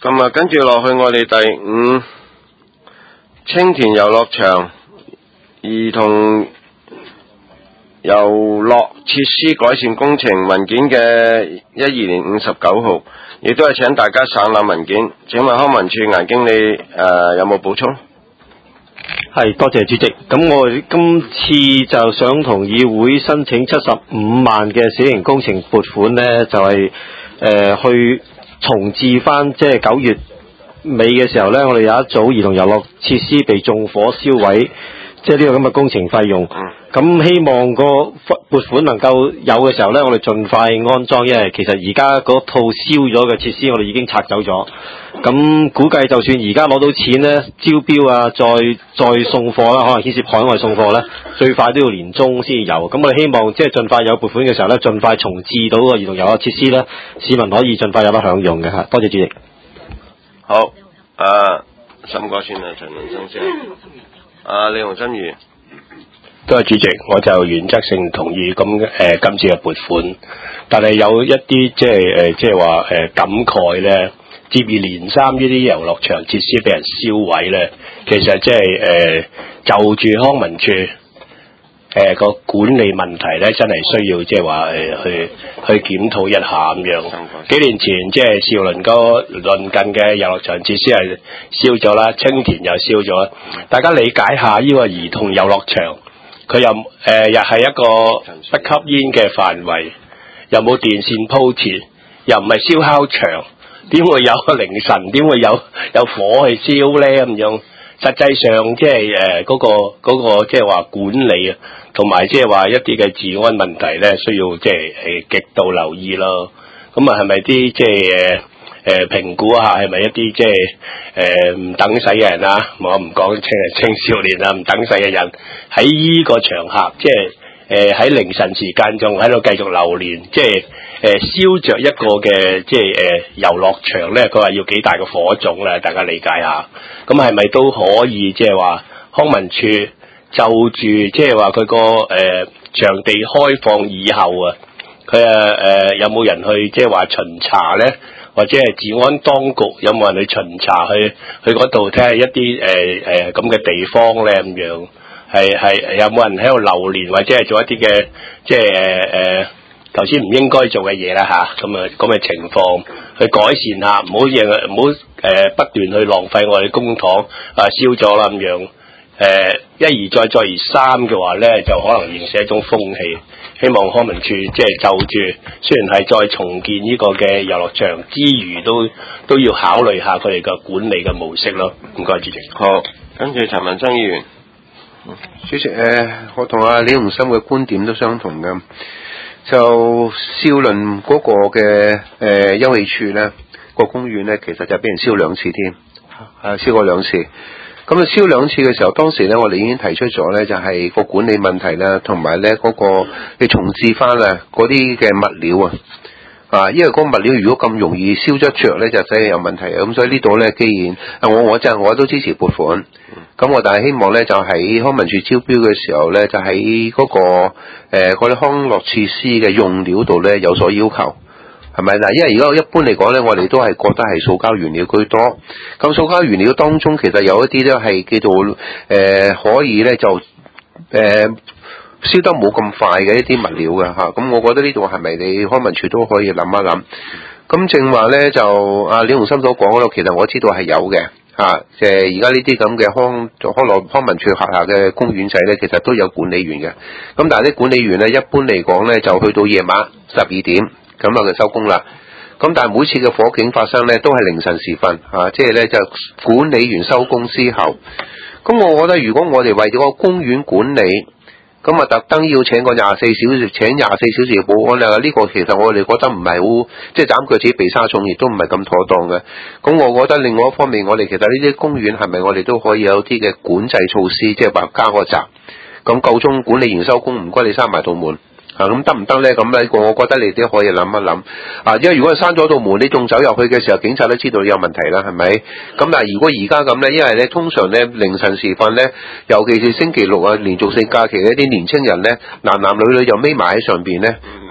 咁啊，跟住落去我哋第5青田遊樂場兒童遊樂設施改善工程文件嘅12年5月9號，亦都係請大家省覽文件。請問康文署顏經理有冇補充？ 係，多謝主席。咁我今次就想同議會申請75萬嘅小型工程撥款呢，就係去重置翻，即係9月尾嘅時候呢，我哋有一組兒童遊樂設施被縱火燒毀，即係呢個咁嘅工程費用。咁希望個撥款能夠有嘅時候呢，我哋盡快安裝，因為其實而家嗰套燒咗嘅設施我哋已經拆走咗。咁估計就算而家攞到錢呢，招標啊，再送貨啦，可能牽涉海外送貨呢，最快都要年中先至有。咁我哋希望即係盡快有撥款嘅時候呢，盡快重置到個兒童遊樂設施呢，市民可以盡快有得享用嘅嚇。多謝主席。 好，沈國全啊，陳文生先。李洪新宇。 多謝主席，我就原則性同意咁今次嘅撥款，但係有一啲即係話感慨咧，接二連三呢啲遊樂場設施俾人燒毀咧，其實即係就住康文署個管理問題咧，真係需要即係話去檢討一下咁樣。幾年前即係兆倫嗰鄰近嘅遊樂場設施係燒咗啦，青田又燒咗，大家理解下呢個兒童遊樂場。佢又係一個不吸煙嘅範圍，又冇電線鋪設，又唔係燒烤場，點會有凌晨？點會有火去燒咧？咁樣實際上即係嗰個即係話管理啊，同埋即係話一啲嘅治安問題咧，需要即係極度留意咯。咁啊，係咪啲即係評估下係咪一啲即係唔等使嘅人啊？我唔講青少年啊，唔等使嘅人喺依個場合，即係喺凌晨時間仲喺度繼續流連，即係燒着一個嘅即係遊樂場咧。佢話要幾大嘅火種咧，大家理解下。咁係咪都可以即係話康文署就住即係話佢個場地開放以後啊，佢有冇人去即係話巡查咧？或者係治安當局有冇人去巡查去嗰度睇下一啲咁嘅地方咧？咁樣係有冇人喺度流連，或者係做一啲嘅即係頭先唔應該做嘅嘢啦嚇？咁嘅情況去改善下，唔好不斷去浪費我哋公帑燒咗啦咁樣。一而再再而三嘅話咧，就可能形成一種風氣。希望康文署即係就住，雖然係再重建呢個嘅遊樂場之餘，都要考慮下佢哋嘅管理嘅模式咯。唔該，主席。 好，跟住陳文生議員。 主席，我同阿李洪森嘅觀點都相同嘅。就兆倫嗰個嘅休憩處咧，個公園咧，其實就俾人燒2次添，燒過2次。咁啊燒2次嘅時候，當時咧我哋已經提出咗咧，就係個管理問題啦，同埋咧嗰個你重置翻啊嗰啲嘅物料啊，因為嗰個物料如果咁容易燒得着咧，就真係有問題啊。咁所以呢度咧，既然我都支持撥款，咁我但係希望咧就喺康文署招標嘅時候咧，就喺嗰個嗰啲康樂設施嘅用料度咧有所要求。係咪嗱？因為而家一般嚟講咧，我哋都係覺得係塑膠原料居多。咁塑膠原料當中，其實有一啲咧係叫做可以咧就燒得冇咁快嘅一啲物料嘅嚇。咁我覺得呢度係咪你康文署都可以諗一諗？咁正話咧就阿李洪森所講嗰度，其實我知道係有嘅嚇。即係而家呢啲咁嘅康文署轄下嘅公園仔咧，其實都有管理員嘅。咁但係啲管理員咧，一般嚟講咧就去到夜晚12點。咁就收工啦。咁但係每次嘅火警發生咧，都係凌晨時分即係咧就管理員收工之後。咁我覺得如果我哋為咗個公園管理，咁啊特登要請個24小時嘅保安啦，呢個其實我哋覺得唔係好即係斬腳趾避沙蟲，亦都唔係咁妥當嘅。咁我覺得另外一方面，我哋其實呢啲公園係咪我哋都可以有啲嘅管制措施，即係話加個閘。咁夠鐘管理員收工，唔該你閂埋道門。咁得唔得咧？咁呢個我覺得你哋可以諗一諗。因為如果係閂咗道門，你仲走入去嘅時候，警察都知道有問題啦，係咪？咁但係如果而家咁咧，因為咧通常咧凌晨時分咧，尤其是星期六啊、連續性假期嘅一啲年青人咧，男女又匿埋喺上邊咧，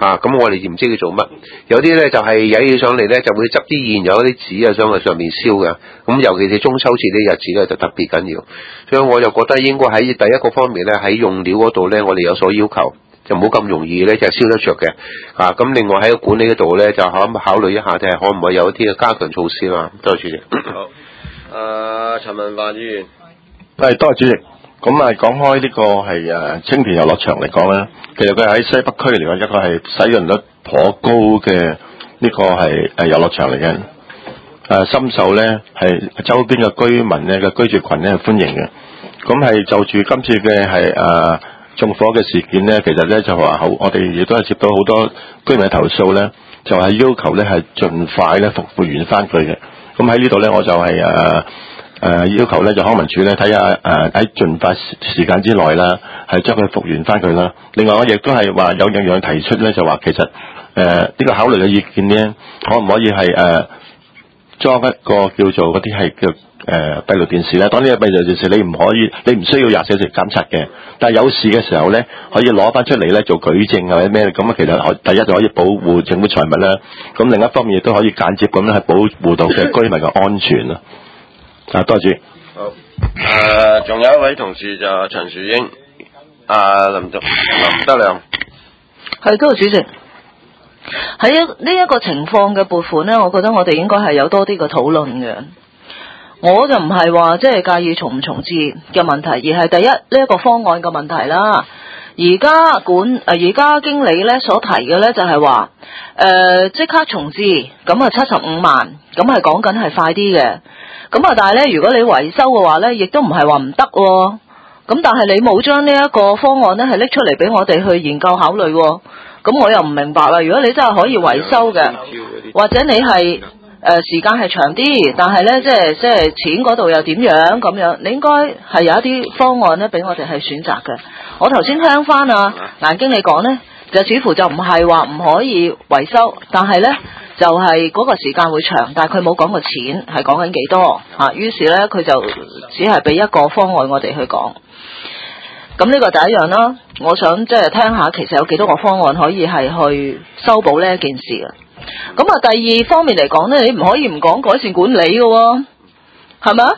咁我哋唔知佢做乜。有啲咧就係曳起上嚟咧，就會執啲現有啲紙啊，上去上面燒嘅。咁尤其是中秋節啲日子咧，就特別緊要。所以我就覺得應該喺第一個方面咧，喺用料嗰度咧，我哋有所要求，就唔好咁容易咧就燒得着嘅。咁另外喺個管理嗰度咧，就考慮一下睇下可唔可以有一啲嘅加強措施啦。多謝主席。 好，陳文華議員。 係，多謝主席。咁講開呢個係青田遊樂場嚟講咧，其實佢喺西北區嚟講一個係使用率頗高嘅呢個係遊樂場嚟嘅。深受咧係周邊嘅居民咧嘅居住群咧係歡迎嘅。咁係就住今次嘅係縱火嘅事件咧，其實咧就話好，我哋亦都係接到好多居民嘅投訴咧，就係要求咧係盡快咧復原翻佢嘅。咁喺呢度咧，我就係要求咧就康文署咧睇下喺盡快時間之內啦，係將佢復原翻佢啦。另外我亦都係話有樣樣提出咧，就話其實呢個考慮嘅意見咧，可唔可以係裝一個叫做嗰啲係叫閉路電視咧？當呢個閉路電視你唔需要24小時監察嘅，但係有事嘅時候咧，可以攞翻出嚟咧做舉證或者咩咁，其實第一就可以保護政府財物啦，咁另一方面亦都可以間接咁樣係保護到嘅居民嘅安全啦。多謝。 好。仲有一位同事就陳樹英，林德亮。 係，多謝主席。喺呢一個情況嘅撥款呢，我覺得我哋應該係有多啲嘅討論嘅。我就唔係話即係介意重唔重置嘅問題，而係第一呢一個方案嘅問題啦。而家經理咧所提嘅咧就係話即刻重置，咁75萬，咁係講緊係快啲嘅。咁但係咧，如果你維修嘅話咧，亦都唔係話唔得喎。咁但係你冇將呢一個方案咧係拎出嚟俾我哋去研究考慮喎。咁我又唔明白啦。如果你真係可以維修嘅，或者你係時間係長啲，但係咧即係錢嗰度又點樣咁樣，你應該係有一啲方案咧俾我哋係選擇嘅。我頭先聽翻顏經理講咧，就似乎就唔係話唔可以維修，但係咧就係嗰個時間會長，但係佢冇講個錢係講緊幾多嚇。於是咧佢就只係俾一個方案我哋去講。咁呢個第一樣啦，我想即係聽下其實有幾多個方案可以係去修補呢一件事啊。咁第二方面嚟講咧，你唔可以唔講改善管理嘅喎，係咪啊？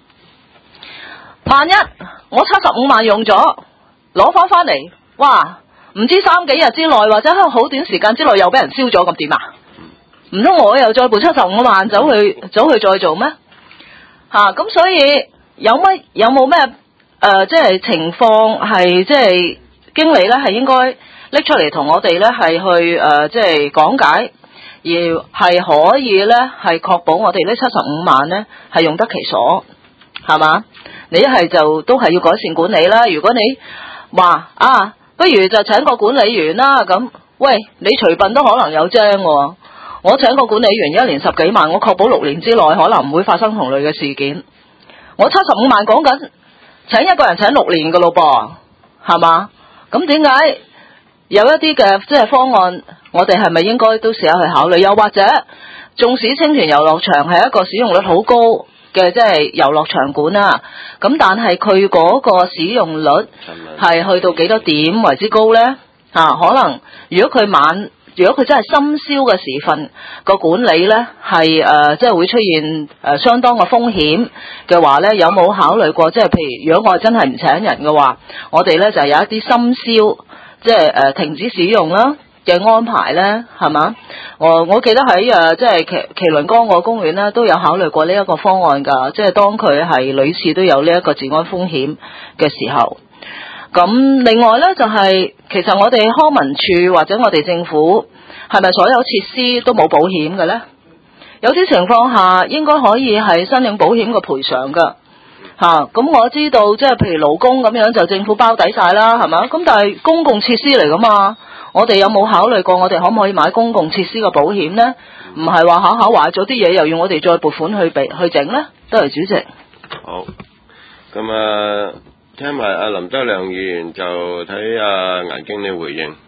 萬一我75萬用咗，攞翻嚟，哇！唔知3幾日之內或者喺好短時間之內又俾人燒咗，咁點啊？唔通我又再撥75萬走去再做咩？咁所以有冇咩即係情況係即係經理咧係應該拎出嚟同我哋咧係去即係講解，而係可以咧係確保我哋呢75萬咧係用得其所，係嘛？你一係就都係要改善管理啦。如果你話不如就請個管理員啦，咁喂，你隨便都可能有精喎。我請個管理員1年10幾萬，我確保6年之內可能唔會發生同類嘅事件。我75萬講緊請一個人請6年㗎咯噃，係嘛？咁點解有一啲嘅即係方案，我哋係咪應該都試下去考慮？又或者，縱使青田遊樂場係一個使用率好高嘅即係遊樂場館啦，咁但係佢嗰個使用率係去到幾多點為之高呢？可能如果佢真係深宵嘅時分個管理呢係即係會出現相當嘅風險嘅話呢，有冇考慮過即係譬如如果我真係唔請人嘅話，我哋呢就有一啲深宵即係停止使用啦嘅安排呢，係嘛？我記得喺即係麒麟崗個公園呢都有考慮過呢一個方案㗎，即係當佢係屢次都有呢一個治安風險嘅時候。咁另外呢，就係其實我哋康文署或者我哋政府係咪所有設施都冇保險嘅呢？有啲情況下應該可以係申領保險嘅賠償㗎。咁我知道即係譬如勞工咁樣就政府包底晒啦，係嘛？咁但係公共設施嚟㗎嘛，我哋有冇考慮過我哋可唔可以買公共設施嘅保險呢？唔係話下下壞咗啲嘢又要我哋再撥款去整呢？多謝主席。 好，咁聽埋林德亮議員就睇顏經理回應。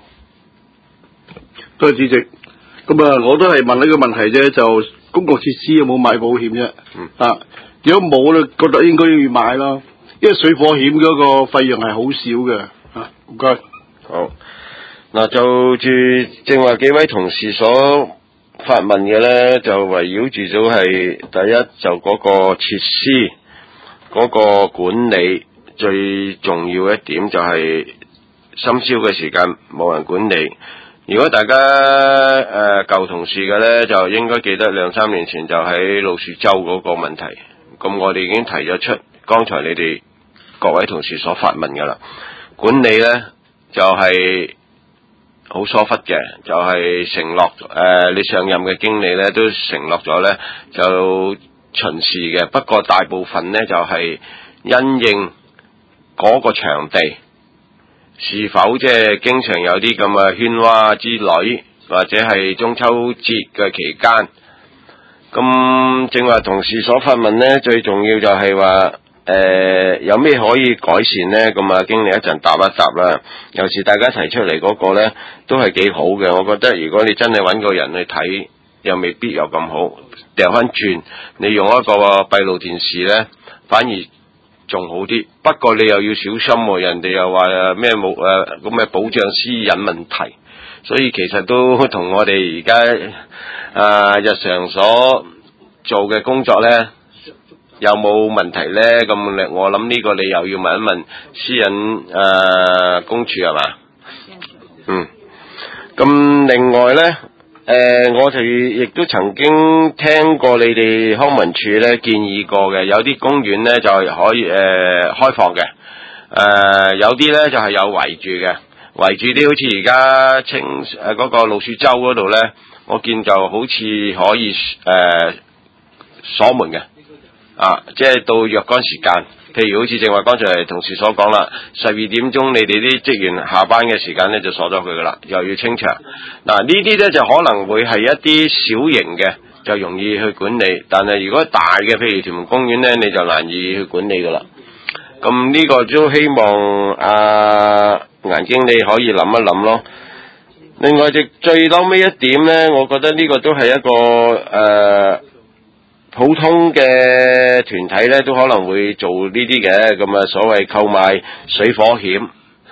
多謝主席。咁我都係問呢個問題啫，就公共設施有冇買保險啫？如果冇咧，覺得應該要買咯，因為水火險嗰個費用係好少嘅。唔該。 好， 嗱，就住正話幾位同事所發問嘅呢，就圍繞住咗係第一就嗰個設施嗰個管理，最重要一點就係深宵嘅時間冇人管理。如果大家舊同事嘅呢，就應該記得2-3年前就喺老鼠洲嗰個問題，咁我哋已經提咗出，剛才你哋各位同事所發問嘅啦，管理呢，就係好疏忽嘅，就係承諾你上任嘅經理呢都承諾咗呢就巡視嘅，不過大部分呢就係因應嗰個場地是否即係經常有啲咁嘅喧嘩之類，或者係中秋節嘅期間，咁正話同事所發問呢，最重要就係話有咩可以改善呢？咁啊，經理一陣答一答啦。尤其大家提出嚟嗰個呢，都係幾好嘅。我覺得如果你真係揾個人去睇，又未必有咁好。掉翻轉，你用一個閉路電視呢，反而仲好啲。不過你又要小心喎，人哋又話咩冇咁嘅保障私隱問題。所以其實都同我哋而家日常所做嘅工作呢，有冇問題呢？咁我諗呢個你又要問一問私隱公署係嘛？咁另外呢，我哋亦都曾經聽過你哋康文署呢建議過嘅，有啲公園呢就係可以開放嘅，有啲呢就係有圍住嘅，圍住啲好似而家嗰個老鼠洲嗰度呢，我見就好似可以鎖門嘅。即係到若干時間，譬如好似正話剛才同事所講啦，12點鐘你哋啲職員下班嘅時間呢就鎖咗佢噶啦，又要清場。嗱呢啲呢就可能會係一啲小型嘅，就容易去管理，但係如果大嘅，譬如屯門公園呢，你就難以去管理噶啦。咁呢個都希望顏經理可以諗一諗咯。另外最嬲尾一點呢，我覺得呢個都係一個普通嘅團體呢都可能會做呢啲嘅，咁所謂購買水火險。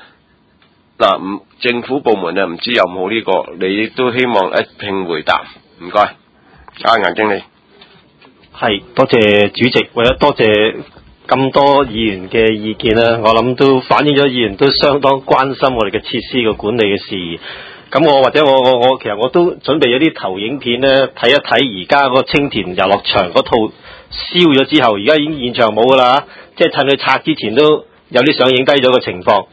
政府部門唔知有冇呢個，你都希望一併回答。唔該，顏經理。 係，多謝主席，為咗多謝咁多議員嘅意見啦，我諗都反映咗議員都相當關心我哋嘅設施嘅管理嘅事宜。咁我其實我都準備咗啲投影片呢，睇一睇而家個青田遊樂場嗰套燒咗之後，而家已經現場冇噶啦，即係趁佢拆之前都有啲相影低咗個情況。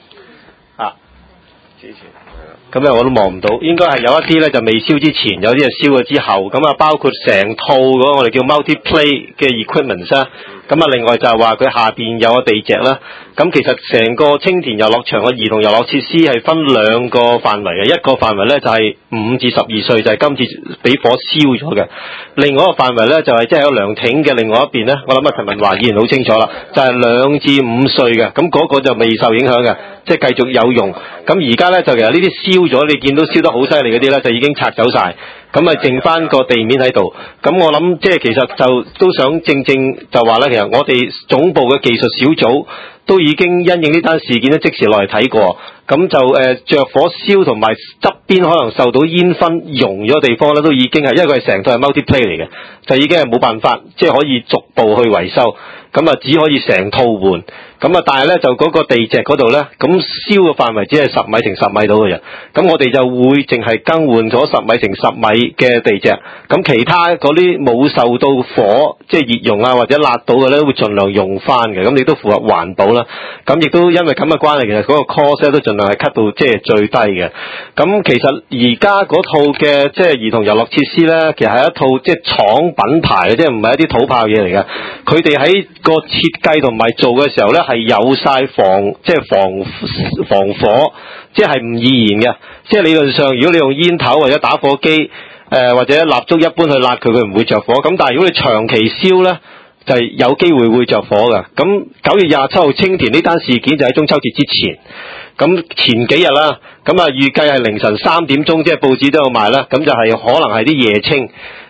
咁我都望唔到，應該係有一啲呢就未燒之前，有啲係燒咗之後。咁包括成套嗰我哋叫 multi-play 嘅 equipment 啦。咁另外就係話佢下邊有個地蓆啦。咁其實成個青田遊樂場嘅兒童遊樂設施係分兩個範圍嘅，一個範圍呢就係5至12歲，就係今次俾火燒咗嘅。另外一個範圍呢就係即係有涼亭嘅另外一邊呢，我諗陳文華議員好清楚啦，就係2至5歲嘅，咁嗰個就未受影響嘅，即係繼續有用。咁而家呢就其實呢啲燒咗，你見到燒得好犀利嗰啲呢，就已經拆走晒。咁剩翻個地面喺度。咁我諗即係其實就都想正就話呢，其實我哋總部嘅技術小組都已經因應呢單事件咧，即時落嚟睇過。咁就着火燒同埋側邊可能受到煙燻溶咗地方咧，都已經係因為佢係成套係 multi-play 嚟嘅，就已經係冇辦法即係可以逐步去維修。咁只可以成套換。但係咧就嗰個地蓆嗰度咧，咁燒嘅範圍只係10米乘10米到嘅啫。咁我哋就會淨係更換咗10米乘10米嘅地蓆。咁其他嗰啲冇受到火即係熱熔或者辣到嘅咧，會盡量用翻嘅。咁亦都符合環保啦。咁亦都因為咁嘅關係，其實嗰個 cost 都盡量係 cut 到即係最低嘅。咁其實而家嗰套嘅即係兒童遊樂設施咧，其實係一套即係廠品牌嘅，即係唔係一啲土炮嘢嚟嘅。佢哋喺個設計同埋做嘅時候咧，係有晒防火，即係唔易燃嘅。即係理論上，如果你用煙頭或者打火機或者蠟燭一般去焫佢，佢唔會着火。咁但係如果你長期燒咧，就係有機會會着火嘅。咁9月27號青田呢單事件就喺中秋節之前。咁前幾日啦，咁預計係凌晨3點鐘，即係報紙都有賣啦。咁就係可能係啲夜清。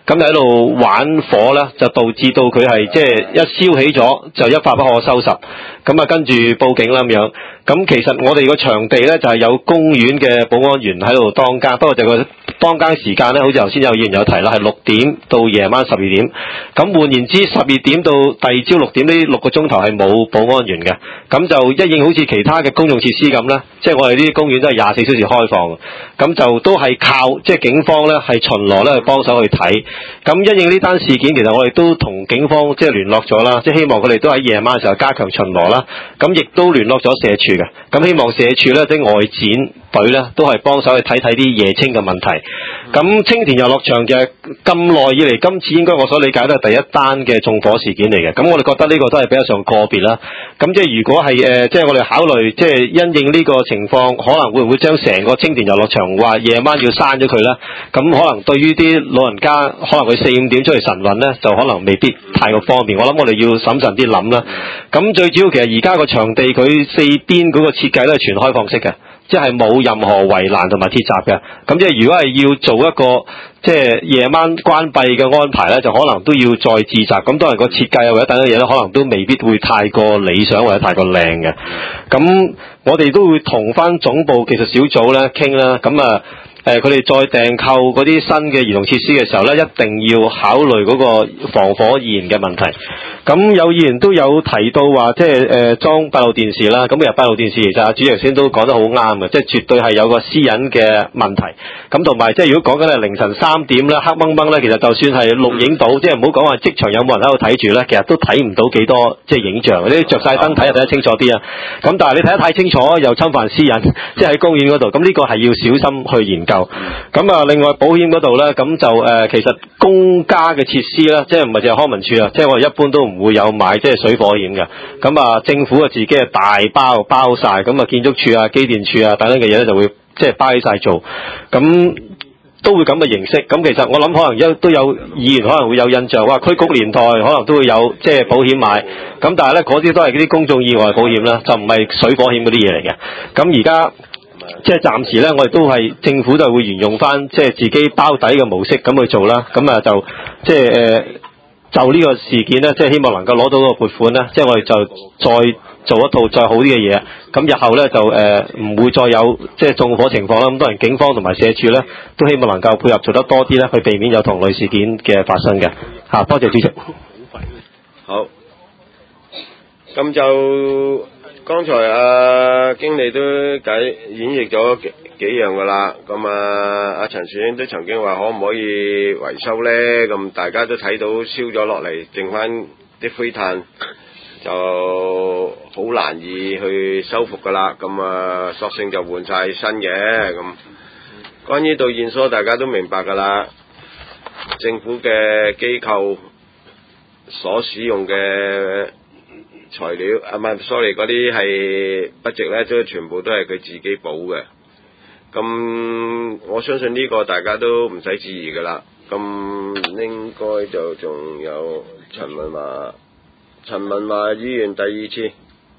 咁喺度玩火咧，就導致到佢係即係一燒起咗就一發不可收拾。咁啊跟住報警啦咁樣。咁其實我哋個場地咧就係有公園嘅保安員喺度當更，不過就個當更時間咧，好似頭先有議員有提啦，係6點到夜晚12點。咁換言之，12點到第二朝6點呢6個鐘頭係冇保安員嘅。咁就一應好似其他嘅公用設施咁咧，即係我哋呢啲公園都係24小時開放。咁就都係靠即係警方咧係巡邏咧去幫手去睇。咁因應呢單事件，其實我哋都同警方即係聯絡咗啦，即係希望佢哋都喺夜晚嘅時候加強巡邏啦。咁亦都聯絡咗社署嘅，咁希望社署咧啲外展隊咧都係幫手去睇睇啲夜清嘅問題。咁青田遊樂場嘅咁耐以嚟，今次應該我所理解都係第一單嘅縱火事件嚟嘅。咁我哋覺得呢個都係比較上個別啦。咁即係如果係即係我哋考慮即係因應呢個情況，可能會唔會將成個青田遊樂場話夜晚要閂咗佢咧？咁可能對於啲老人家，可能佢4、5點出去晨運咧，就可能未必太過方便。我諗我哋要審慎啲諗啦。咁最主要其實而家個場地佢四邊嗰個設計都係全開放式嘅，即係冇任何圍欄同埋鐵閘嘅。咁即係如果係要做一個即係夜晚關閉嘅安排咧，就可能都要再自責。咁當然個設計或者等等嘢咧，可能都未必會太過理想或者太過靚嘅。咁我哋都會同翻總部技術小組咧傾啦。咁啊佢哋再訂購嗰啲新嘅兒童設施嘅時候咧，一定要考慮嗰個防火燃嘅問題。咁有議員都有提到話，即係裝閉路電視啦。咁其實閉路電視其實主席頭先都講得好啱嘅，即係絕對係有個私隱嘅問題。咁同埋即係如果講緊係凌晨3點咧，黑掹掹咧，其實就算係錄影到，即係唔好講話即場有冇人喺度睇住咧，其實都睇唔到幾多即係影像。你着晒燈睇就睇得清楚啲啊。咁但係你睇得太清楚又侵犯私隱，即係喺公園嗰度。咁呢個係要小心去研究。咁啊，另外保險嗰度咧，咁就其實公家嘅設施咧，即係唔係淨係康文署啊，即係我哋一般都唔會有買即係水火險嘅。咁啊，政府啊自己係大包晒，咁啊建築署啊、機電署啊等等嘅嘢咧就會即係包起晒做，咁都會咁嘅形式。咁其實我諗可能都有議員可能會有印象，哇！區局年代可能都會有即係保險買，咁但係咧嗰啲都係嗰啲公眾意外保險啦，就唔係水火險嗰啲嘢嚟嘅。咁而家即係暫時咧，我哋都係政府就會沿用翻即係自己包底嘅模式咁去做啦。咁啊就即係就呢個事件咧，即係希望能夠攞到個撥款咧，即係我哋就再做一套再好啲嘅嘢。咁日後咧就唔會再有即係縱火情況啦。咁當然警方同埋社署咧都希望能夠配合做得多啲咧，去避免有同類事件嘅發生嘅。嚇，多謝主席。 好，咁就。剛才經理都演繹咗幾樣噶啦，咁阿陳樹英都曾經話可唔可以維修呢？咁大家都睇到燒咗落嚟，剩翻啲灰炭就好難以去修復噶啦。咁索性就換晒新嘅。咁關於導電所，大家都明白噶啦，政府嘅機構所使用嘅材料唔係 sorry 嗰啲係不值咧，都全部都係佢自己補嘅。咁我相信呢個大家都唔使質疑噶啦。咁應該就仲有陳文華議員第二次。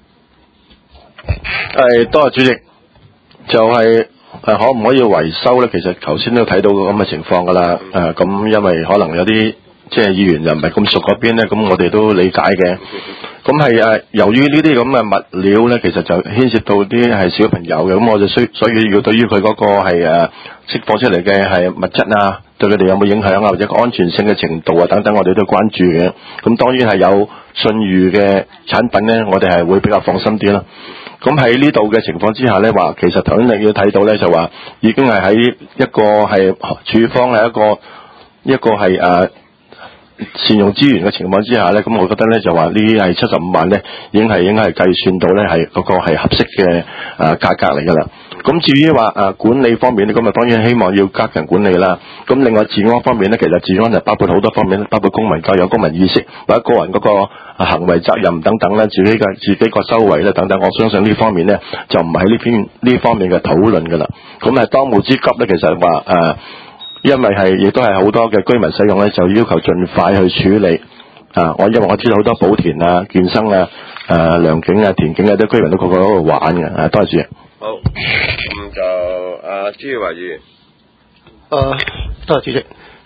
多謝主席。就係可唔可以維修咧？其實頭先都睇到咁嘅情況噶啦。咁因為可能有啲即係議員又唔係咁熟嗰邊咧，咁我哋都理解嘅。咁係由於呢啲咁嘅物料咧，其實就牽涉到啲係小朋友嘅，咁我就所以要對於佢嗰個係釋放出嚟嘅係物質啊，對佢哋有冇影響啊，或者個安全性嘅程度啊等等，我哋都關注嘅。咁當然係有信譽嘅產品咧，我哋係會比較放心啲啦。咁喺呢度嘅情況之下咧，話其實頭先你要睇到咧，就話已經係喺一個係處方係一個係善用資源嘅情況之下咧，咁我覺得咧就話呢係75萬咧，應該係計算到咧係嗰個係合適嘅價格嚟㗎啦。咁至於話管理方面咧，咁啊當然希望要加強管理啦。咁另外治安方面咧，其實治安就包括好多方面，包括公民教育、公民意識或者個人嗰個行為責任等等啦，自己個修為咧等等。我相信呢方面咧就唔係呢方面嘅討論㗎啦。咁係當務之急咧，其實話因為亦都係好多嘅居民使用咧，就要求盡快去處理。因為我知道好多寶田啊、健身啊、良景啊、田景啊，啲居民都個個喺度玩嘅。多謝主席。 好，咁就朱耀華議員。 多謝主席。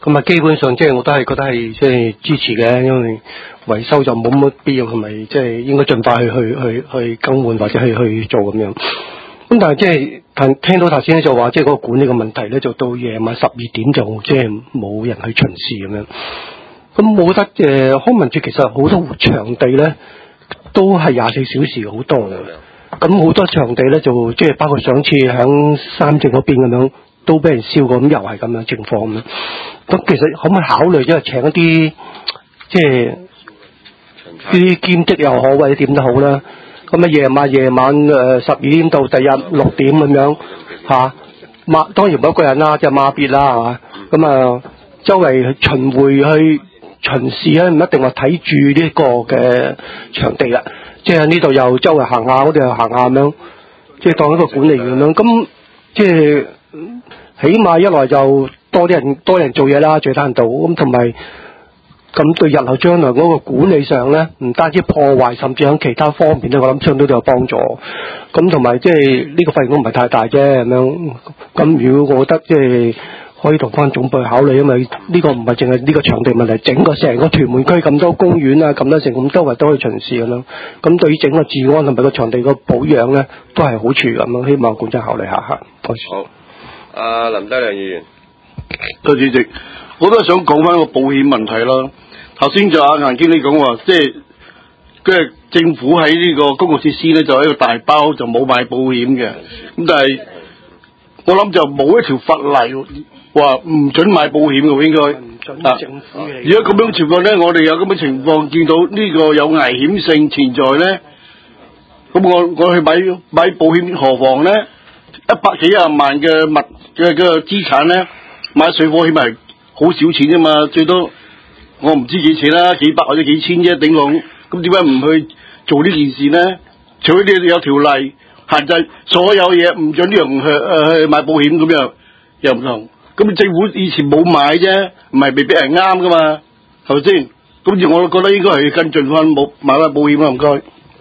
咁啊，基本上即係我都係覺得係即係支持嘅，因為維修就冇乜必要，同埋即係應該盡快去更換或者去做咁樣。咁但係即係聽到頭先咧就話，即係嗰個管理嘅問題咧，就到夜晚12點就即係冇人去巡視咁樣。咁我覺得康文署其實好多場地咧都係24小時好多嘅。咁好多場地咧就即係包括上次響三正嗰邊咁樣都俾人燒過，咁又係咁樣情況咁樣。咁其實可唔可以考慮即係請一啲即係啲兼職又好或者點都好啦。咁夜晚12點到第日6點咁樣嚇，當然每一個人啦，即係孖別啦係嘛。咁啊周圍巡迴去巡視咧，唔一定話睇住呢個嘅場地啦。即係呢度又周圍行下，嗰度又行下咁樣，即係當一個管理員咁樣。咁即係起碼一來就多人做嘢啦，最低限度咁，同埋咁對日後將來嗰個管理上咧，唔單止破壞，甚至喺其他方面咧，我諗相對都有幫助。咁同埋即係呢個費用都唔係太大啫咁樣。咁如果我覺得即係可以同翻總部去考慮，因為呢個唔係淨係呢個場地問題，成個屯門區咁多公園啊，咁多成咁周圍都去巡視咁樣。咁對於整個治安同埋個場地個保養咧，都係好處咁樣。希望管長考慮下嚇。 好，林德良議員， 主席，我都係想講翻個保險問題啦。頭先就阿顏經理講話，即係政府喺呢個公共設施咧，就係一個大包，就冇買保險嘅。咁但係我諗就冇一條法例話唔准買保險嘅，應該唔准政府嘅。如果咁樣情況咧，我哋有咁嘅情況，見到呢個有危險性存在咧，咁我去買保險，何妨咧？100幾廿萬嘅資產咧，買水貨險係好少錢啫嘛，最多我唔知幾錢啦，幾百或者幾千啫，頂籠。咁點解唔去做呢件事咧？除非你有條例限制所有嘢唔准啲人去買保險，咁又唔同。咁政府以前冇買啫，唔係未必係啱噶嘛，係咪先？咁我覺得應該係跟進翻買翻保險啦，唔該。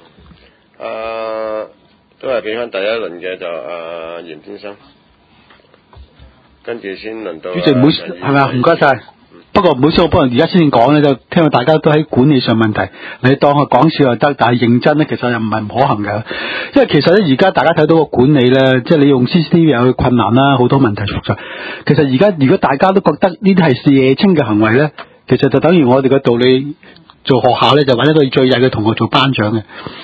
都係俾翻第一輪嘅就嚴先生，跟住先輪到。 主席唔好係咪啊？唔該晒。不過唔好意思，我幫人而家先講咧，就聽到大家都喺管理上問題，你當我講笑又得，但係認真咧，其實又唔係唔可行嘅。因為其實咧，而家大家睇到個管理咧，即係你用 CCTV 有困難啦，好多問題複雜。其實而家如果大家都覺得呢啲係夜青嘅行為咧，其實就等於我哋嘅道理做學校咧，就揾一個最曳嘅同學做班長嘅。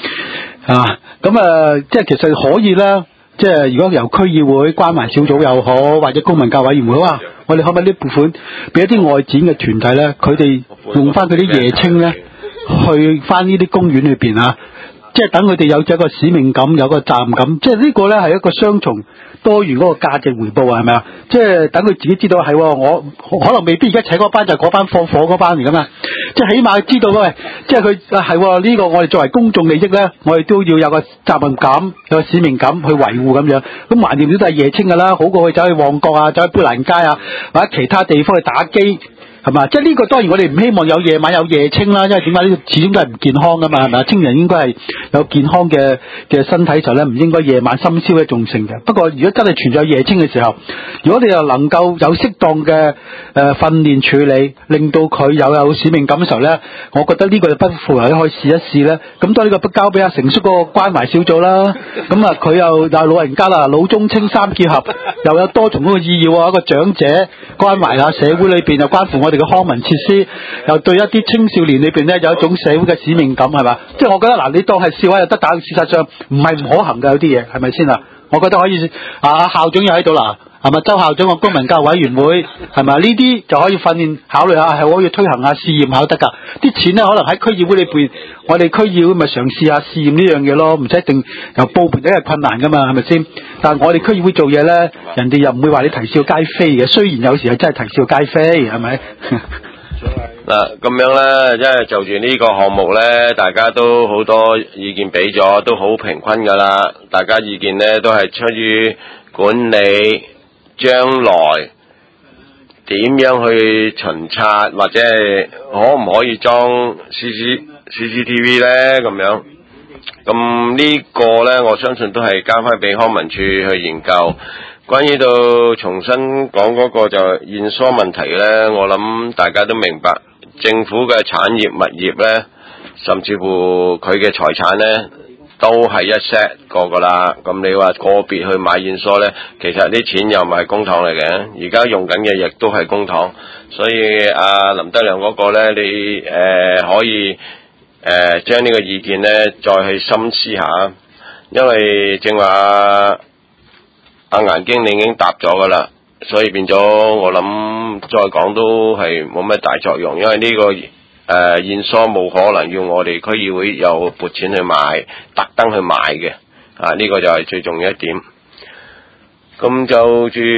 即係其實可以啦。即係如果由區議會關懷小組又好，或者公民教委員會啊，我哋可唔可以呢撥款俾一啲外展嘅團體咧？佢哋用翻佢啲夜青咧，去翻呢啲公園裏邊啊，即係等佢哋有咗個使命感，有個責任感，即係呢個咧係一個雙重多元嗰個價值回報啊，係咪啊？即係等佢自己知道係我可能未必而家請嗰班就係嗰班放火嗰班嚟噶嘛，即係起碼知道喂，即係佢係呢個我哋作為公眾利益咧，我哋都要有個責任感，有個使命感去維護咁樣。咁橫掂都係夜青噶啦，好過去走去旺角啊，走去砵蘭街啊，或者其他地方去打機。係嘛？即係呢個當然我哋唔希望有夜晚有夜青啦，因為點解呢個始終都係唔健康噶嘛，係咪啊？青年人應該係有健康嘅身體時候咧，唔應該夜晚深宵嘅重症嘅。不過如果真係存在夜青嘅時候，如果你又能夠有適當嘅訓練處理，令到佢有使命感嘅時候咧，我覺得呢個就不負為可以試一試咧。咁當然呢個不交俾阿成叔嗰個關懷小組啦。咁啊佢又老人家啦，老中青三結合，又有多重嗰個意義喎。一個長者關懷啊，社會裏邊又關乎我哋嘅康文設施，又對一啲青少年裏邊咧有一種社會嘅使命感，係嘛？即係我覺得嗱，你當係笑話又得，但事實上唔係唔可行嘅，有啲嘢係咪先啊？我覺得可以校長又喺度啦，係咪？周校長個公民教育委員會係咪？呢啲就可以訓練考慮下，係可以推行下試驗下得㗎。啲錢咧可能喺區議會裏邊，我哋區議會咪嘗試下試驗呢樣嘢咯，唔使一定由報名都係困難㗎嘛，係咪先？但係我哋區議會做嘢咧，人哋又唔會話你啼笑皆非嘅，雖然有時係真係啼笑皆非，係咪？ 嗱，咁樣咧，即係就住呢個項目咧，大家都好多意見俾咗，都好平均㗎啦。大家意見咧都係出於管理將來點樣去巡查，或者係可唔可以裝 CCTV 咧咁樣。咁呢個咧，我相信都係交翻俾康文署去研究。 關於到重新講嗰個就現疏問題呢，我諗大家都明白，政府嘅產業物業呢，甚至乎佢嘅財產呢，都係一 set 個啦。咁你話個別去買現疏呢，其實啲錢又唔係公帑嚟嘅，而家用緊嘅亦都係公帑，所以林德良嗰個呢，你可以將呢個意見呢再去深思下，因為正話。阿顏經理已經答咗噶啦，所以變咗我諗再講都係冇乜大作用，因為呢個現疏冇可能要我哋區議會有撥錢去買，特登去買嘅，呢個就係最重要一點。咁就住，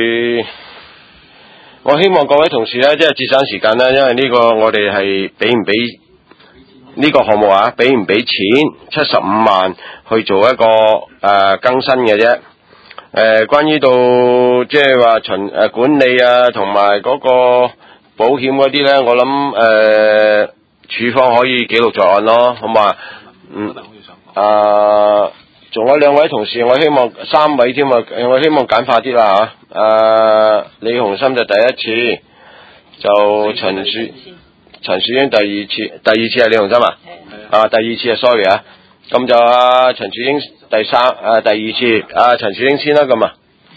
我希望各位同事咧，即係節省時間啦，因為呢個我哋係俾唔俾呢個項目俾唔俾錢75萬去做一個更新嘅啫。關於到即係話管理同埋嗰個保險嗰啲咧，我諗處方可以記錄在案咯，好嘛？仲有2位同事，我希望3位添啊，我希望簡化啲啦嚇。李鴻森就第一次，就陳樹英第二次係李鴻森第二次sorry咁就陳樹英第二次，陳樹英先啦咁啊。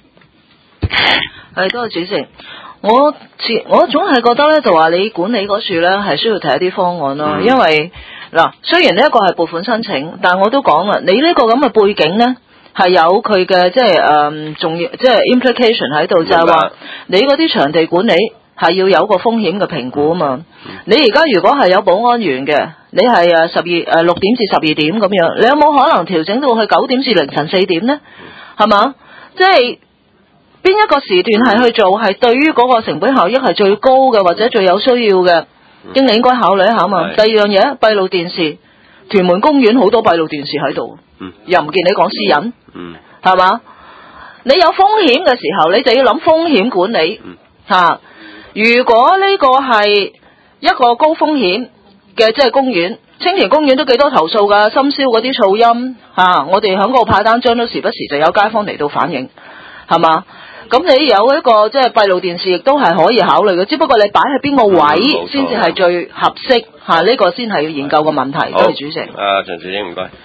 係，多謝主席。我總係覺得咧，就話你管理嗰處咧係需要提一啲方案咯，因為嗱，雖然呢一個係撥款申請，但我都講啦，你呢個咁嘅背景咧係有佢嘅即係重要即係 implication 喺度，就係話你嗰啲場地管理係要有個風險嘅評估啊嘛。你而家如果係有保安員嘅，你係6點至12點咁樣，你有冇可能調整到去9點至凌晨4點呢？係嘛？即係邊一個時段係去做係對於嗰個成本效益係最高嘅或者最有需要嘅，經理應該考慮一下嘛。第二樣嘢，閉路電視，屯門公園好多閉路電視喺度，又唔見你講私隱，係嘛？你有風險嘅時候，你就要諗風險管理嚇。如果呢個係一個高風險嘅即係公園，青田公園都幾多投訴㗎，深宵嗰啲噪音我哋響個派單張都時不時就有街坊嚟到反映，係嘛？咁你有一個即係閉路電視，亦都係可以考慮嘅，只不過你擺喺邊個位先至係最合適嚇，呢個先係要研究嘅問題。多謝主席。 陳樹英唔該。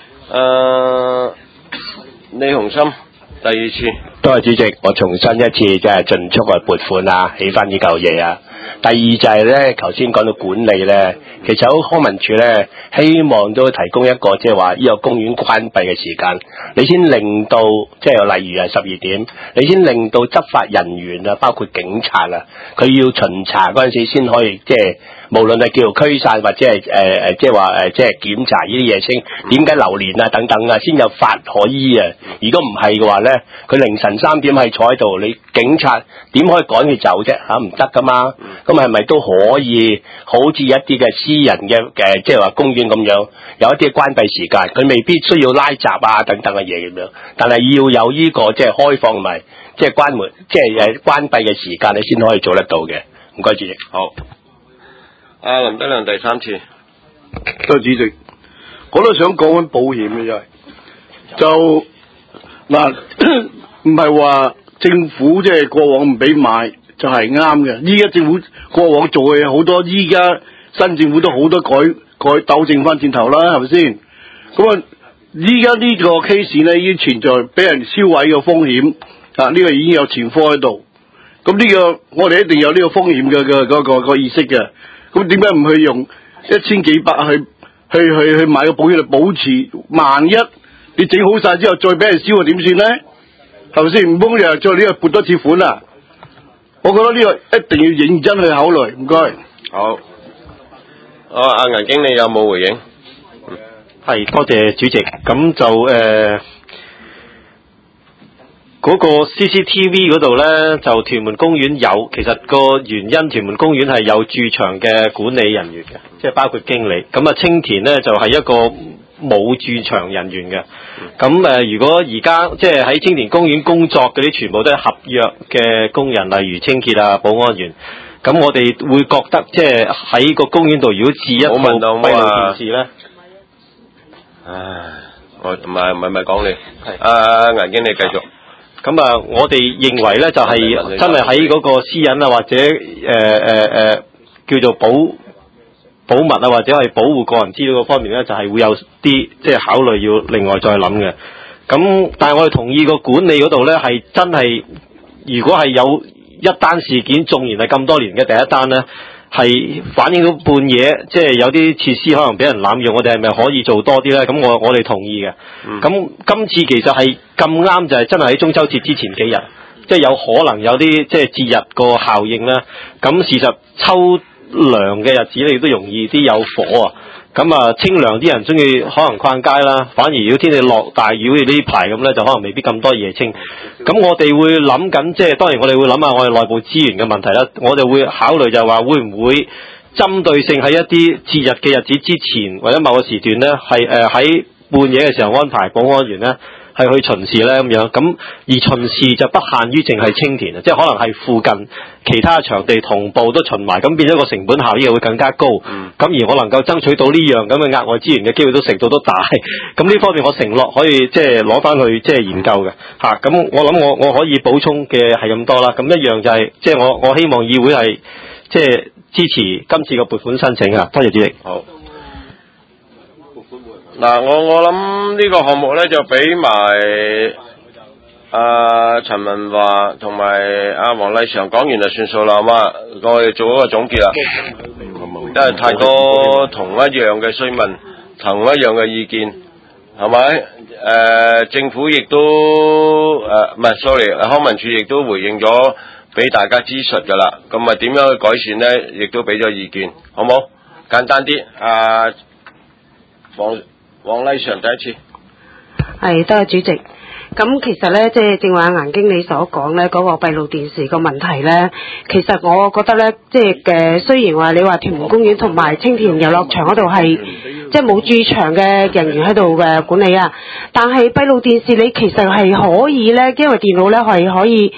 李鴻森第二次。 多謝主席，我重申一次，即係盡速去撥款起翻呢嚿嘢啊！第二就係咧，頭先講到管理咧，其實好康文署咧，希望都提供一個即係話呢個公園關閉嘅時間，你先令到即係例如係12點，你先令到執法人員包括警察佢要巡查嗰陣時先可以即係無論係叫做驅散或者係即係話即係檢查呢啲嘢先，點解流連等等先有法可依啊！如果唔係嘅話咧，佢凌晨3點係坐喺度，你警察點可以趕佢走啫？唔得噶嘛！咁係咪都可以好似一啲嘅私人嘅即係話公園咁樣，有一啲關閉時間，佢未必需要拉閘等等嘅嘢咁樣，但係要有呢個即係開放同埋即係關門即係關閉嘅時間，你先可以做得到嘅。唔該，主席。 好。林德良第3次。 多謝主席，我都想講緊保險嘅就嗱，唔係話政府即係過往唔俾買就係啱嘅。依家政府過往做嘅好多，依家新政府都好多改糾正翻轉頭啦，係咪先？咁啊，依家呢個 case 咧已經存在俾人銷毀嘅風險呢個已經有前科喺度。咁呢個我哋一定有呢個風險嘅個意識嘅。咁點解唔去用1000幾百去買個保險嚟保持？萬一你整好晒之後再俾人燒，點算咧？係咪先？唔通又再呢個撥多次款啊？我覺得呢個一定要認真去考慮。唔該。 好。阿顏經理有冇回應？ 係，多謝主席。咁就嗰個 CCTV 嗰度呢，就屯門公園有，其實個原因屯門公園係有駐場嘅管理人員嘅，即係包括經理。咁啊，青田呢，就係一個冇駐場人員嘅。咁如果而家即係喺青田公園工作嗰啲，全部都係合約嘅工人，例如清潔保安員。咁我哋會覺得即係喺個公園度，如果置一部閉路電視呢？ 我唔係講你。顏經理繼續。 咁啊，我哋認為咧就係真係喺嗰個私隱啊，或者叫做保密啊，或者係保護個人資料嗰方面咧，就係會有啲即係考慮要另外再諗嘅。咁但係我哋同意個管理嗰度咧係真係，如果係有一單事件，縱然係咁多年嘅第一單咧，係反映到半夜，即係有啲設施可能俾人濫用，我哋係咪可以做多啲咧？咁我哋同意嘅。咁今次其實係咁啱，就係真係喺中秋節之前幾日，即係有可能有啲即係節日個效應啦。咁事實秋涼嘅日子你都容易啲有火啊。咁啊，清涼啲人中意可能逛街啦，反而如果天氣落大雨，好似呢排咁咧，就可能未必咁多夜清。咁我哋會諗緊，即係當然我哋會諗下我哋內部資源嘅問題啦。我哋會考慮就係話會唔會針對性喺一啲節日嘅日子之前或者某個時段咧，係喺半夜嘅時候安排保安員咧係去巡視咧咁樣。咁而巡視就不限於淨係青田啊，即係可能係附近其他場地同步都巡埋，咁變咗個成本效益會更加高。咁而我能夠爭取到呢樣咁嘅額外資源嘅機會都成度都大。咁呢方面我承諾可以即係攞翻去即係研究嘅嚇。咁我諗我可以補充嘅係咁多啦。咁一樣就係即係我希望議會係即係支持今次嘅撥款申請啊。多謝主席。 好。嗱，我諗呢個項目咧就俾埋陳文華同埋黃麗祥講完就算數啦，好嘛？我哋做一個總結啦，因為太多同一樣嘅詢問，同一樣嘅意見，係咪？政府亦都唔係 sorry， 康文署亦都回應咗俾大家諮詢㗎啦。咁啊點樣去改善咧？亦都俾咗意見，好冇？簡單啲，黃麗祥第一次。 係，多謝主席。咁其實咧，即係正話顏經理所講咧，嗰個閉路電視個問題咧，其實我覺得咧，即係雖然話你話屯門公園同埋青田遊樂場嗰度係即係冇駐場嘅人員喺度嘅管理啊，但係閉路電視你其實係可以咧，因為電腦咧係可以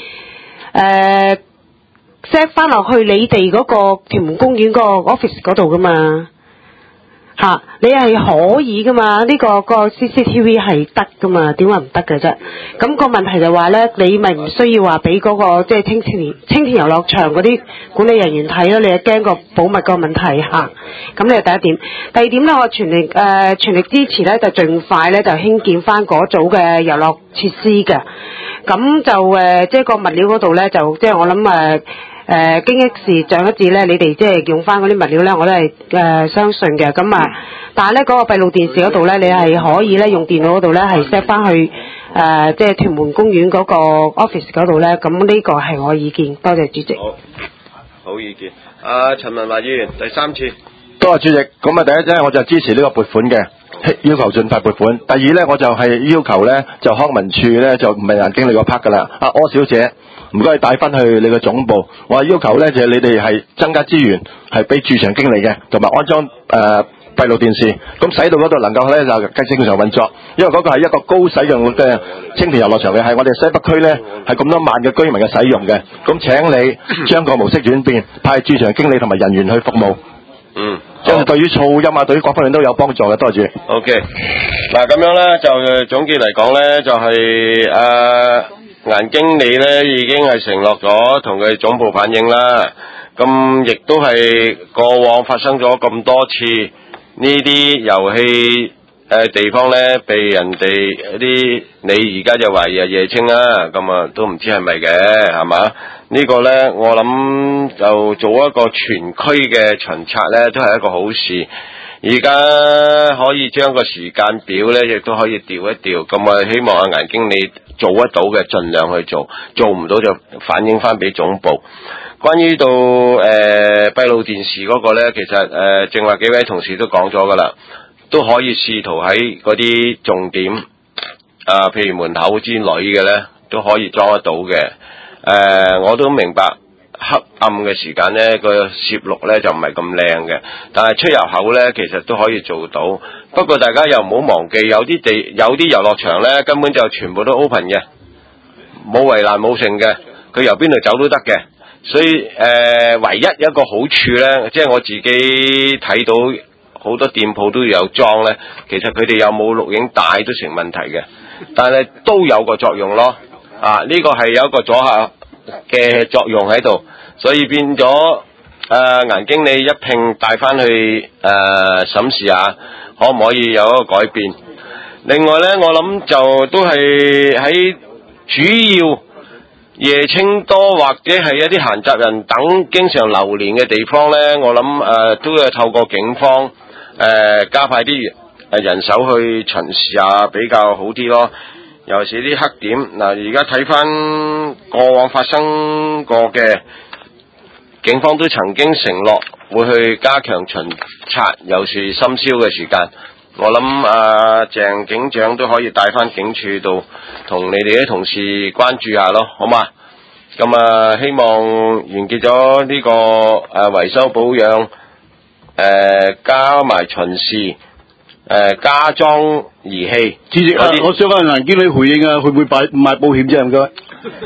set 翻落去你哋嗰個屯門公園個 office 嗰度噶嘛。你係可以噶嘛？呢個 CCTV 係得噶嘛？點解唔得嘅啫？咁個問題就話咧，你咪唔需要話俾嗰個即係青田遊樂場嗰啲管理人員睇咯，你係驚個保密個問題嚇。咁呢係第一點。第二點咧，我全力支持咧，就盡快咧就興建翻嗰組嘅遊樂設施嘅。咁就即係個物料嗰度咧，就即係我諗經一事長一智咧，你哋即係用翻嗰啲物料咧，我都係相信嘅。咁但係咧嗰個閉路電視嗰度咧，你係可以咧用電腦嗰度咧係 set 翻去即係屯門公園嗰個 office 嗰度咧。咁呢個係我意見。多謝主席。 好意見。陳文華議員第三次。 多謝主席。咁第一我就支持呢個撥款嘅，要求盡快撥款。第二咧，我就係要求咧，就康文署咧就唔係顏經理個 part 噶啦。柯小姐。唔該，帶翻去你個總部。我要求咧就係你哋係增加資源，係俾駐場經理嘅，同埋安裝閉路電視，咁使到嗰度能夠咧就正常運作。因為嗰個係一個高使用率嘅青田遊樂場嘅，係我哋西北區咧係咁多萬嘅居民嘅使用嘅。咁請你將個模式轉變，派駐場經理同埋人員去服務。即係對於噪音啊，對於各方面都有幫助嘅。多謝。 OK，嗱咁樣咧就總結嚟講咧，就係顏經理咧已經係承諾咗同佢總部反映啦，咁亦都係過往發生咗咁多次呢啲遊戲地方咧被人哋一啲你而家就懷疑係夜清啦，咁都唔知係咪嘅，係嘛？呢個咧我諗就做一個全區嘅巡查咧都係一個好事。而家可以將個時間表咧亦都可以調一調，咁希望顏經理做得到嘅盡量去做，做唔到就反映翻俾總部。關於到閉路電視嗰個咧，其實正話幾位同事都講咗噶啦，都可以試圖喺嗰啲重點譬如門口之類嘅咧，都可以裝得到嘅。我都明白黑暗嘅時間咧，個攝錄咧就唔係咁靚嘅，但係出入口咧其實都可以做到。不過大家又唔好忘記，有啲遊樂場咧根本就全部都 open 嘅，冇圍欄冇剩嘅，佢由邊度走都得嘅。所以唯一一個好處咧，即係我自己睇到好多店鋪都有裝咧，其實佢哋有冇錄影帶都成問題嘅，但係都有個作用咯。 呢個係有一個阻嚇嘅作用喺度，所以變咗顏經理一併帶翻去審視下，可唔可以有一個改變。另外呢，我諗就都係喺主要夜青多或者係一啲閒雜人等經常流連嘅地方呢，我諗都要透過警方加派啲人手去巡視下比較好啲咯。尤其是啲黑點，嗱而家睇翻過往發生過嘅，警方都曾經承諾會去加強巡查，尤其是深宵嘅時間。我諗鄭警長都可以帶翻警署度，同你哋啲同事關注下咯，好嘛？咁希望完結咗呢個維修保養，加埋巡視，加裝儀器。 主席啊，我想問顏經理回應啊，會唔會賣保險啫？唔該。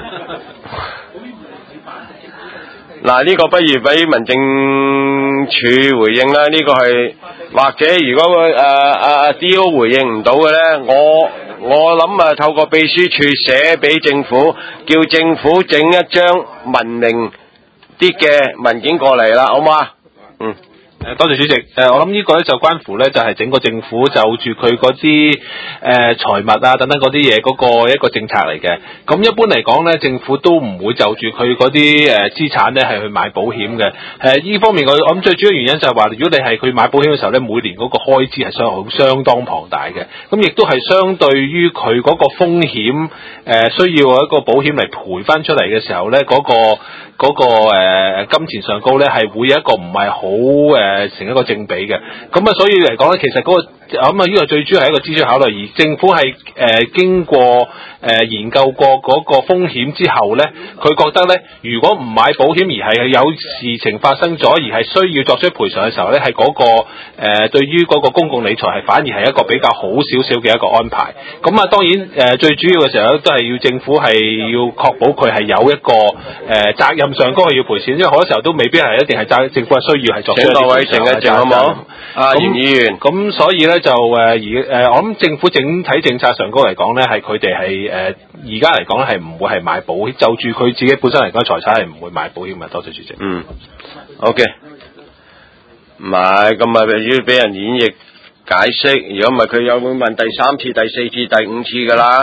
嗱，呢個不如俾民政處回應啦。呢個係或者如果DO 回應唔到嘅呢，我諗透過秘書處寫俾政府，叫政府整一張文明啲嘅文件過嚟啦，好嘛？ 多謝主席。我諗呢個咧就關乎咧就係整個政府就住佢嗰啲財物啊等等嗰啲嘢嗰個一個政策嚟嘅。咁一般嚟講咧，政府都唔會就住佢嗰啲資產咧係去買保險嘅。呢方面我諗最主要原因就係話，如果你係去買保險嘅時候咧，每年嗰個開支係相當龐大嘅。咁亦都係相對於佢嗰個風險需要一個保險嚟賠翻出嚟嘅時候咧，嗰個金錢上高咧係會有一個唔係好成一個正比嘅。咁所以嚟講咧，其實嗰個呢個最主要係一個支出考慮，而政府係經過研究過嗰個風險之後咧，佢覺得咧，如果唔買保險而係有事情發生咗，而係需要作出賠償嘅時候咧，係嗰個對於嗰個公共理財係反而係一個比較好少少嘅一個安排。咁當然最主要嘅時候都係要政府係要確保佢係有一個責任上嗰個要賠錢，因為好多時候都未必係一定係政府係需要係作出一啲賠償。請各位靜一靜好唔好？嚴議員。咁所以咧就我諗政府整體政策上高嚟講咧，係佢哋係而家嚟講咧係唔會係買保險，就住佢自己本身嚟講財產係唔會買保險嘅。多謝主席。 OK。唔係，咁咪要俾人演繹解釋。如果唔係，佢又會問第3次、第4次、第5次㗎啦。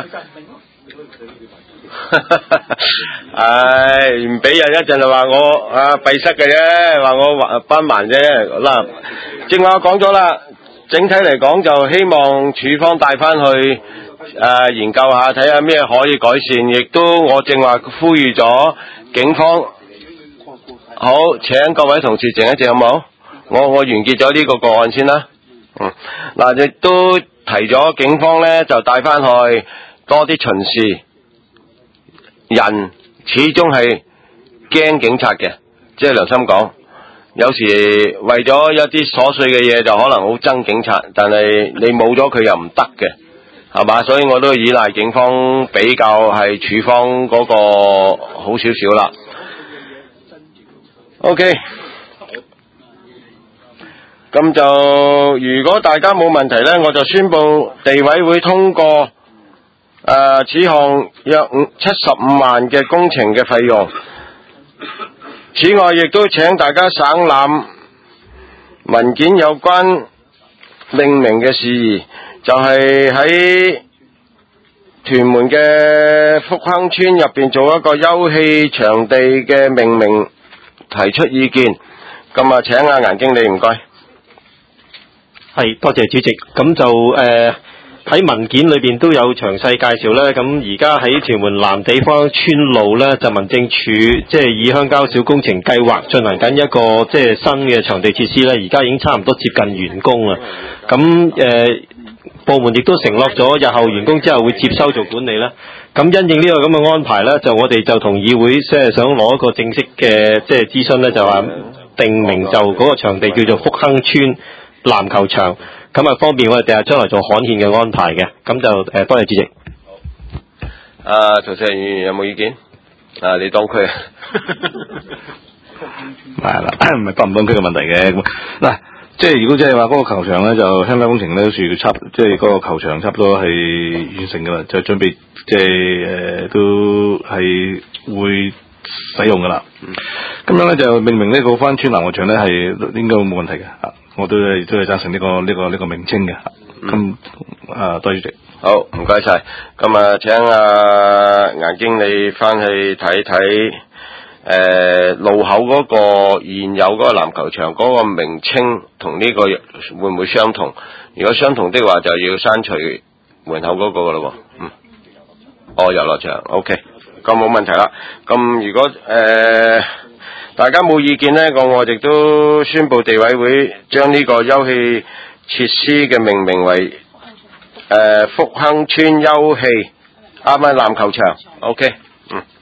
唔俾人一陣就話我閉塞嘅啫，話我斑盲啫。嗱，正話我講咗啦，整體嚟講就希望處方帶翻去研究下，睇下咩可以改善。亦都我正話呼籲咗警方，好，請各位同事靜一靜好冇？我完結咗呢個個案先啦。嗱，亦都提咗警方咧，就帶翻去多啲巡視。人始終係驚警察嘅，即係良心講，有時為咗一啲瑣碎嘅嘢就可能好憎警察，但係你冇咗佢又唔得嘅，係嘛？所以我都依賴警方比較係處方嗰個好少少啦。OK， 咁就如果大家冇問題呢，我就宣布地委會通過此項約75萬嘅工程嘅費用。此外，亦都請大家省覽文件有關命名嘅事宜，就係喺屯門嘅福亨村入邊做一個休憩場地嘅命名，提出意見。咁請顏經理唔該。 係，多謝主席。咁就喺文件裏邊都有詳細介紹啦。咁而家喺屯門南地方村路呢，就民政處即係以鄉郊小工程計劃進行緊一個即係新嘅場地設施呢，而家已經差唔多接近完工啦。咁部門亦都承諾咗日後完工之後會接收做管理啦。咁因應呢個咁嘅安排呢，就我哋就同議會即係想攞一個正式嘅即係諮詢呢，就話定名就嗰個場地叫做福亨村籃球場。咁方便我哋第日將來做刊憲嘅安排嘅。咁就多謝主席。 曹石議員有冇意見？你當區係啦，唔係當唔當區嘅問題嘅。嗱， 即係如果即係話嗰個球場咧，就香港工程咧，即係嗰個球場差唔多係完成噶啦，就準備即係都係會使用噶啦。咁樣咧就命名呢個番村籃球場咧係應該冇問題嘅，我都係贊成呢個名稱嘅。咁多謝主席。 好，唔該晒。咁啊，請顏經理翻去睇睇。路口嗰個現有嗰個籃球場嗰個名稱同呢個會唔會相同？如果相同的話，就要刪除門口嗰個噶咯喎。遊樂場 ，OK， 咁冇問題啦。咁如果大家冇意見呢，我亦都宣布地委會將呢個休憩設施嘅命名為福亨村休憩籃球場 ，OK，